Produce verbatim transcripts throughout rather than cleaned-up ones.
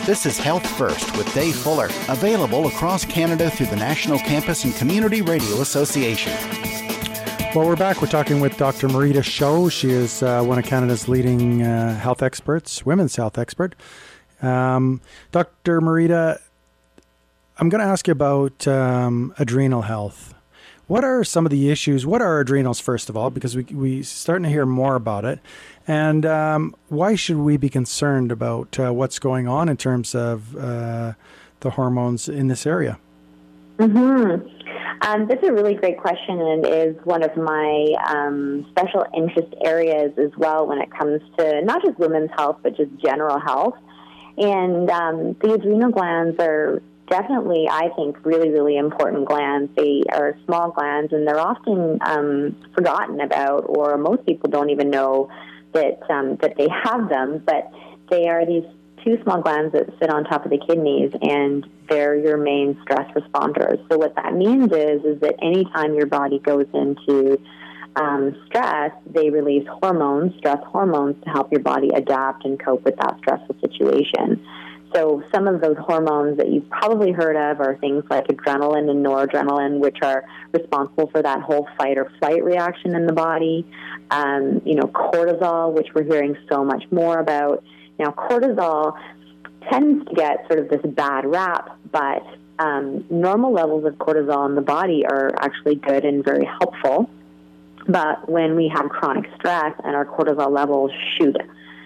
This is Health First with Dave Fuller, available across Canada through the National Campus and Community Radio Association. Well, we're back. We're talking with Doctor Marita Sho. She is uh, one of Canada's leading uh, health experts, women's health expert. Um, Doctor Marita, I'm going to ask you about um, adrenal health. What are some of the issues? What are adrenals, first of all, because we we starting to hear more about it, and um, why should we be concerned about uh, what's going on in terms of uh, the hormones in this area? Mm-hmm. Um, that's a really great question, and is one of my um, special interest areas as well when it comes to not just women's health, but just general health. And um, the adrenal glands are definitely, I think, really, really important glands. They are small glands, and they're often um, forgotten about, or most people don't even know that um, that they have them. But they are these two small glands that sit on top of the kidneys, and they're your main stress responders. So what that means is, is that anytime your body goes into um, stress, they release hormones, stress hormones, to help your body adapt and cope with that stressful situation. So some of those hormones that you've probably heard of are things like adrenaline and noradrenaline, which are responsible for that whole fight or flight reaction in the body. Um, you know, cortisol, which we're hearing so much more about. Now, cortisol tends to get sort of this bad rap, but um, normal levels of cortisol in the body are actually good and very helpful. But when we have chronic stress and our cortisol levels shoot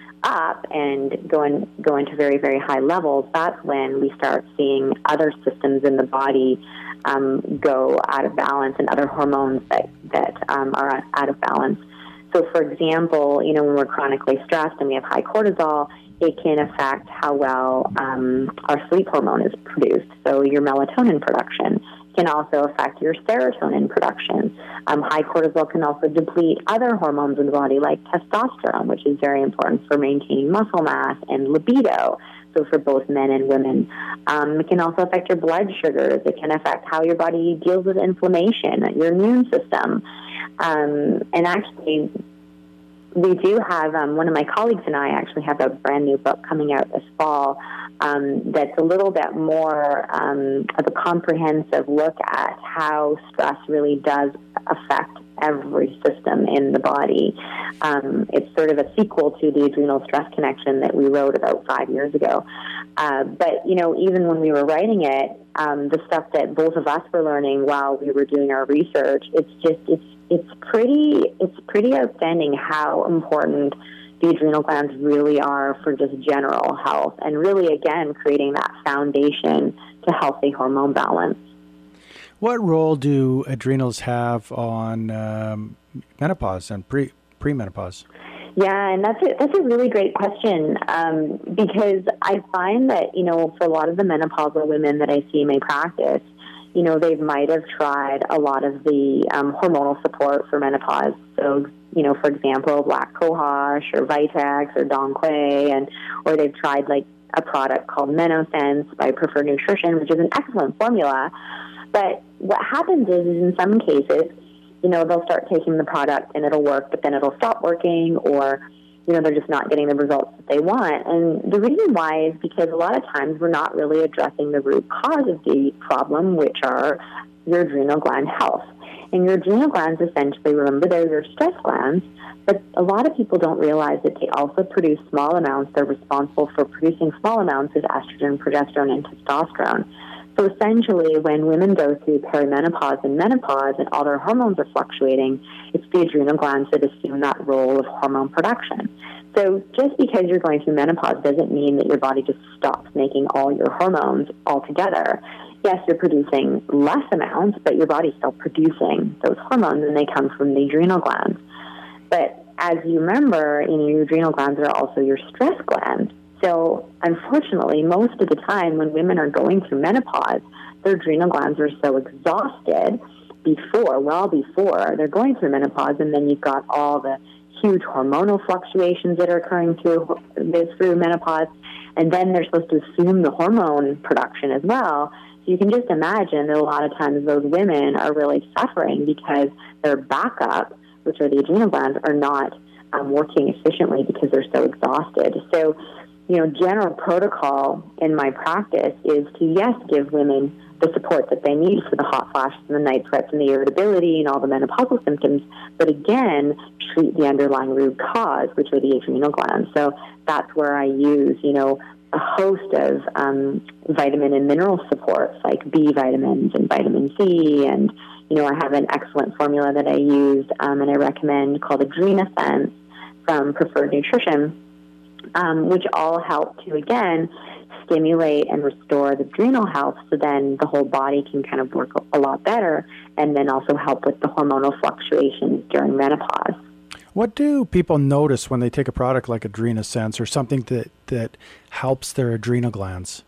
up and go, in, go into very, very high levels, that's when we start seeing other systems in the body um, go out of balance, and other hormones that, that um, are out of balance. So, for example, you know, when we're chronically stressed and we have high cortisol, it can affect how well um, our sleep hormone is produced, so your melatonin production. Can also affect your serotonin production. Um, high cortisol can also deplete other hormones in the body, like testosterone, which is very important for maintaining muscle mass and libido, so for both men and women. Um, it can also affect your blood sugars. It can affect how your body deals with inflammation, your immune system. Um, and actually, we do have, um, one of my colleagues and I actually have a brand new book coming out this fall um, that's a little bit more um, of a comprehensive look at how stress really does affect every system in the body. Um, it's sort of a sequel to the Adrenal Stress Connection that we wrote about five years ago. Uh, but, you know, even when we were writing it, um, the stuff that both of us were learning while we were doing our research, it's just, it's It's pretty it's pretty outstanding how important the adrenal glands really are for just general health, and really, again, creating that foundation to healthy hormone balance. What role do adrenals have on um, menopause and pre premenopause? Yeah, and that's a, that's a really great question, um, because I find that, you know, for a lot of the menopausal women that I see in my practice, you know, they might have tried a lot of the um, hormonal support for menopause. So, you know, for example, Black Cohosh or Vitex or Donquay, and or they've tried like a product called MenoSense by Preferred Nutrition, which is an excellent formula. But what happens is, is in some cases, you know, they'll start taking the product and it'll work, but then it'll stop working, or you know, they're just not getting the results that they want. And the reason why is because a lot of times we're not really addressing the root cause of the problem, which are your adrenal gland health. And your adrenal glands, essentially, remember, they're your stress glands, but a lot of people don't realize that they also produce small amounts. They're responsible for producing small amounts of estrogen, progesterone, and testosterone. So essentially, when women go through perimenopause and menopause and all their hormones are fluctuating, it's the adrenal glands that assume that role of hormone production. So just because you're going through menopause doesn't mean that your body just stops making all your hormones altogether. Yes, you're producing less amounts, but your body's still producing those hormones, and they come from the adrenal glands. But as you remember, you know, your adrenal glands are also your stress glands. So, unfortunately, most of the time when women are going through menopause, their adrenal glands are so exhausted before, well before they're going through menopause, and then you've got all the huge hormonal fluctuations that are occurring through, through menopause, and then they're supposed to assume the hormone production as well. So you can just imagine that a lot of times those women are really suffering because their backup, which are the adrenal glands, are not um, working efficiently because they're so exhausted. So you know, general protocol in my practice is to, yes, give women the support that they need for the hot flashes and the night sweats and the irritability and all the menopausal symptoms, but again, treat the underlying root cause, which are the adrenal glands. So that's where I use, you know, a host of um, vitamin and mineral supports like B vitamins and vitamin C, and, you know, I have an excellent formula that I use um, and I recommend called AdrenaSense from Preferred Nutrition, um, which all help to, again, stimulate and restore the adrenal health, so then the whole body can kind of work a lot better, and then also help with the hormonal fluctuations during menopause. What do people notice when they take a product like AdrenaSense or something that, that helps their adrenal glands?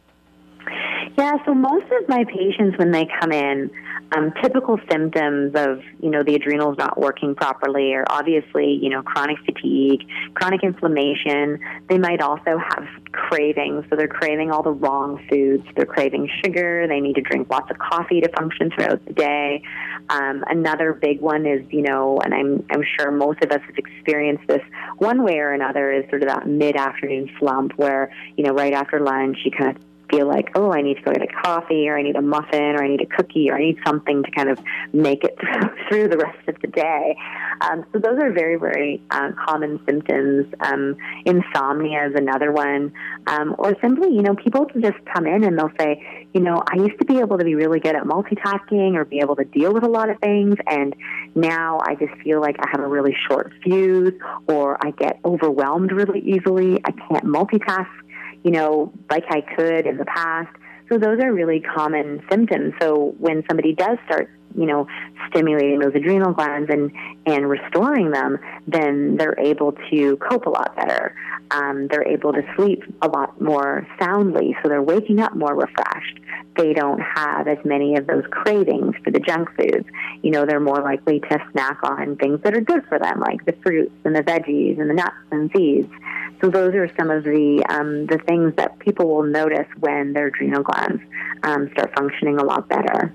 Yeah, so most of my patients, when they come in, um, typical symptoms of, you know, the adrenals not working properly are obviously, you know, chronic fatigue, chronic inflammation. They might also have cravings, so they're craving all the wrong foods. They're craving sugar. They need to drink lots of coffee to function throughout the day. Um, another big one is, you know, and I'm, I'm sure most of us have experienced this one way or another, is sort of that mid-afternoon slump where, you know, right after lunch you kind of feel like, oh, I need to go get a coffee, or I need a muffin, or I need a cookie, or I need something to kind of make it through the rest of the day. Um, so those are very, very uh, common symptoms. Um, insomnia is another one. Um, or simply, you know, people can just come in and they'll say, you know, I used to be able to be really good at multitasking or be able to deal with a lot of things, and now I just feel like I have a really short fuse, or I get overwhelmed really easily. I can't multitask, you know, like I could in the past. So those are really common symptoms. So when somebody does start, you know, stimulating those adrenal glands and, and restoring them, then they're able to cope a lot better. Um, they're able to sleep a lot more soundly, so they're waking up more refreshed. They don't have as many of those cravings for the junk foods. You know, they're more likely to snack on things that are good for them, like the fruits and the veggies and the nuts and seeds. So those are some of the um, the things that people will notice when their adrenal glands um, start functioning a lot better.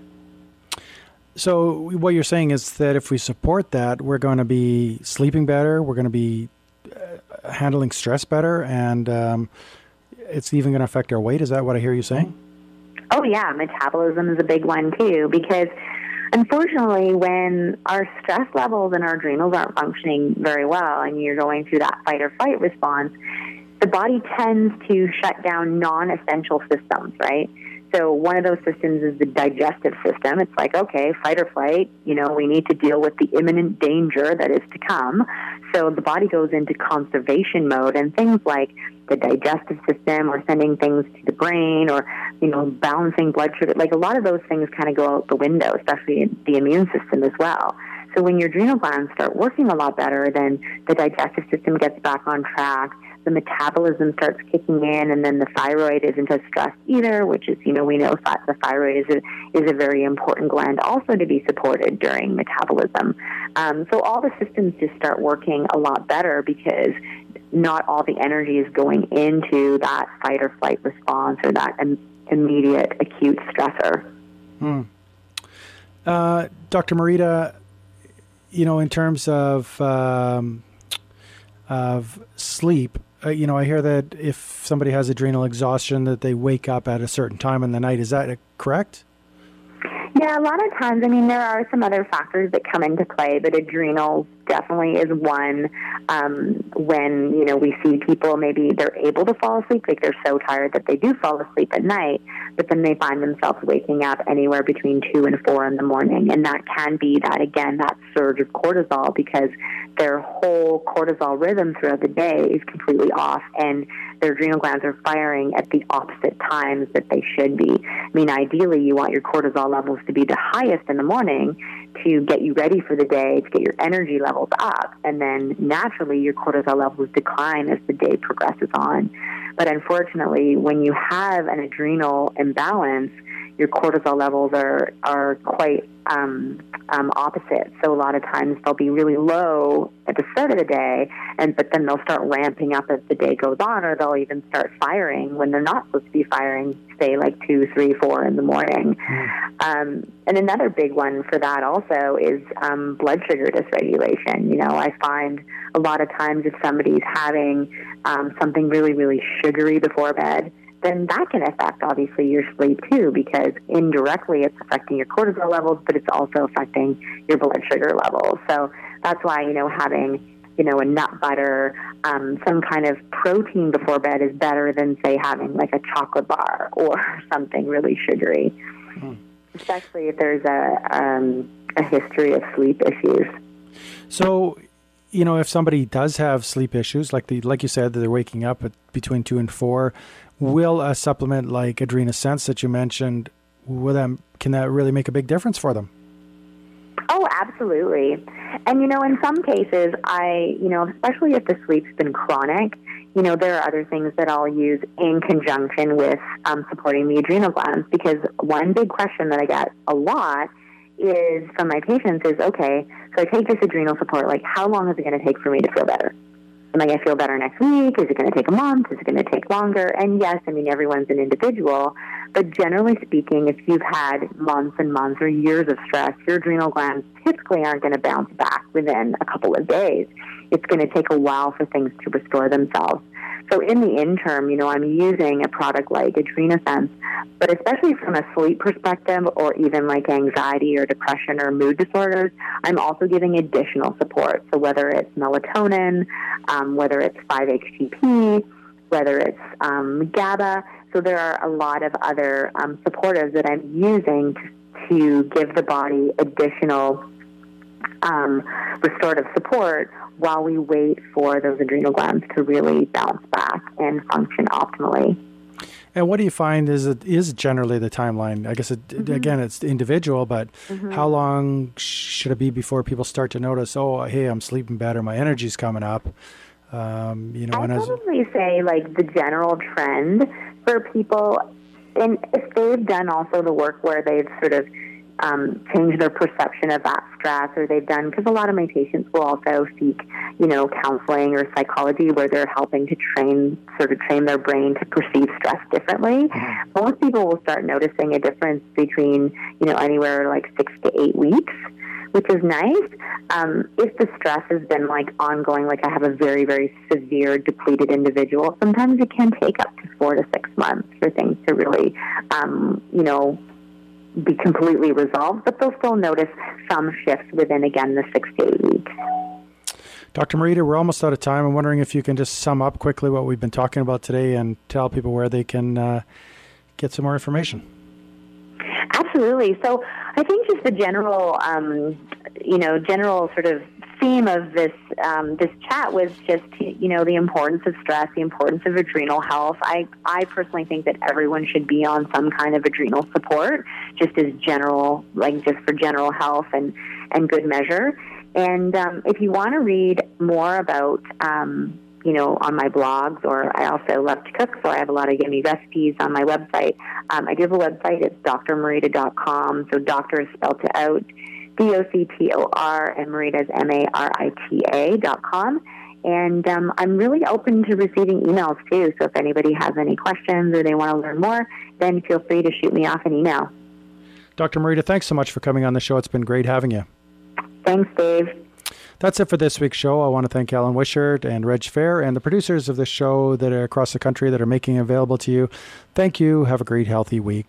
So what you're saying is that if we support that, we're going to be sleeping better, we're going to be uh, handling stress better, and um, it's even going to affect our weight. Is that what I hear you saying? Oh, yeah. Metabolism is a big one, too, because unfortunately, when our stress levels and our adrenals aren't functioning very well and you're going through that fight or flight response, the body tends to shut down non-essential systems, right? So one of those systems is the digestive system. It's like, okay, fight or flight, you know, we need to deal with the imminent danger that is to come. So the body goes into conservation mode, and things like the digestive system or sending things to the brain or, you know, balancing blood sugar, like a lot of those things kind of go out the window, especially the immune system as well. So when your adrenal glands start working a lot better, then the digestive system gets back on track, the metabolism starts kicking in, and then the thyroid isn't as stressed either, which is, you know, we know that the thyroid is a, is a very important gland also to be supported during metabolism. Um, so all the systems just start working a lot better because not all the energy is going into that fight or flight response or that im- immediate acute stressor. Hmm. Uh, Doctor Marita, you know, in terms of um, of sleep, uh, you know, I hear that if somebody has adrenal exhaustion, that they wake up at a certain time in the night. Is that correct? Yeah, a lot of times, I mean, there are some other factors that come into play, but adrenals definitely is one. Um, when, you know, we see people, maybe they're able to fall asleep, like they're so tired that they do fall asleep at night, but then they find themselves waking up anywhere between two and four in the morning. And that can be that, again, that surge of cortisol, because their whole cortisol rhythm throughout the day is completely off, and their adrenal glands are firing at the opposite times that they should be. I mean, ideally, you want your cortisol levels to be the highest in the morning to get you ready for the day, to get your energy levels up, and then naturally your cortisol levels decline as the day progresses on. But unfortunately, when you have an adrenal imbalance, your cortisol levels are, are quite um, um, opposite. So a lot of times they'll be really low at the start of the day, and but then they'll start ramping up as the day goes on, or they'll even start firing when they're not supposed to be firing, say like two, three, four in the morning. Mm. Um, and another big one for that also also is um, blood sugar dysregulation. You know, I find a lot of times if somebody's having um, something really, really sugary before bed, then that can affect, obviously, your sleep, too, because indirectly it's affecting your cortisol levels, but it's also affecting your blood sugar levels. So that's why, you know, having, you know, a nut butter, um, some kind of protein before bed is better than, say, having like a chocolate bar or something really sugary, mm. especially if there's a, um, a history of sleep issues. So, you know, if somebody does have sleep issues, like the like you said, that they're waking up at between two and four, will a supplement like Adrena Sense that you mentioned, will that, can that really make a big difference for them? Oh, absolutely. And, you know, in some cases, I, you know, especially if the sleep's been chronic, you know, there are other things that I'll use in conjunction with um, supporting the adrenal glands, because one big question that I get a lot is from my patients is, okay, so I take this adrenal support, like how long is it going to take for me to feel better? Am I going to feel better next week? Is it going to take a month? Is it going to take longer? And yes, I mean, everyone's an individual, but generally speaking, if you've had months and months or years of stress, your adrenal glands typically aren't going to bounce back within a couple of days. It's going to take a while for things to restore themselves. So in the interim, you know, I'm using a product like Adrena Sense, but especially from a sleep perspective or even like anxiety or depression or mood disorders, I'm also giving additional support. So whether it's melatonin, um, whether it's five H T P, whether it's um, GABA. So there are a lot of other um, supportives that I'm using to, to give the body additional um, restorative support while we wait for those adrenal glands to really bounce back and function optimally. And what do you find is it is generally the timeline? I guess, it, mm-hmm. again, it's individual, but mm-hmm. how long should it be before people start to notice, oh, hey, I'm sleeping better, my energy's coming up? Um, you know, I'd and probably as, say, like, the general trend for people, and if they've done also the work where they've sort of Um, change their perception of that stress, or they've done, because a lot of my patients will also seek, you know, counseling or psychology where they're helping to train, sort of train their brain to perceive stress differently. Mm-hmm. Most people will start noticing a difference between, you know, anywhere like six to eight weeks, which is nice. Um, if the stress has been like ongoing, like I have a very, very severe depleted individual, sometimes it can take up to four to six months for things to really, um, you know, be completely resolved, but they'll still notice some shifts within, again, the six to eight weeks. Doctor Marita, we're almost out of time. I'm wondering if you can just sum up quickly what we've been talking about today and tell people where they can uh, get some more information. Absolutely. So I think just the general, um, you know, general sort of theme of this um, this chat was just, you know, the importance of stress, the importance of adrenal health. I, I personally think that everyone should be on some kind of adrenal support, just as general, like just for general health and, and good measure. And um, if you want to read more about, um, you know, on my blogs, or I also love to cook, so I have a lot of yummy recipes on my website. Um, I do have a website. It's D R marita dot com. So doctor is spelled it out, D O C T O R, and Marita is M A R I T A dot com. And um, I'm really open to receiving emails, too. So if anybody has any questions or they want to learn more, then feel free to shoot me off an email. Doctor Marita, thanks so much for coming on the show. It's been great having you. Thanks, Dave. That's it for this week's show. I want to thank Alan Wishart and Reg Fair and the producers of this show that are across the country that are making it available to you. Thank you. Have a great, healthy week.